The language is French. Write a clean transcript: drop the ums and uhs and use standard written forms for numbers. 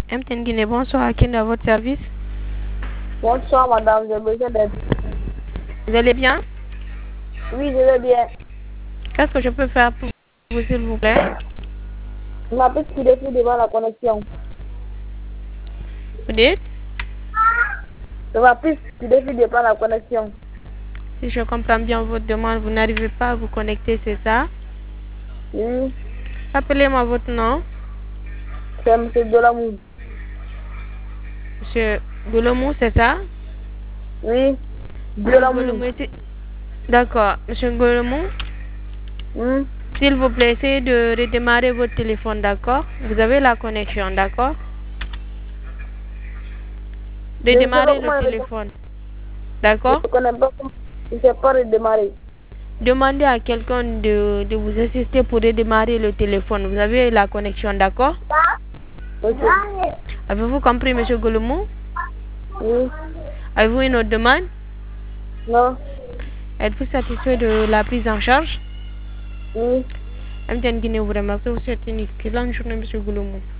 MTN Guinée, bonsoir, à qui est à votre service? Bonsoir madame, j'ai besoin d'aide. Vous allez bien? Oui, je vais bien. Qu'est-ce que je peux faire pour vous, s'il vous plaît? Ma piste qui défile devant la connexion. Vous dites? Ma piste qui défile devant la connexion. Si je comprends bien votre demande, vous n'arrivez pas à vous connecter, c'est ça? Oui, Rappelez-moi votre nom. c'est M. Delamou. Monsieur Golomou, c'est ça? Oui, Monsieur Delamou. Golomou, d'accord. Monsieur Golomou, s'il vous plaît, essayez de redémarrer votre téléphone, d'accord? Vous avez la connexion, d'accord? Redémarrez le téléphone, d'accord? Je ne connais pas comment. Je ne sais pas redémarrer. Demandez à quelqu'un de vous assister pour redémarrer le téléphone. Vous avez la connexion, d'accord? Ok. Avez-vous compris, monsieur Golomou? Oui. Avez-vous une autre demande? Non. Êtes-vous satisfait de la prise en charge? Oui. MTN Guinée vous remercie. Vous souhaite une excellente journée, monsieur Golomou.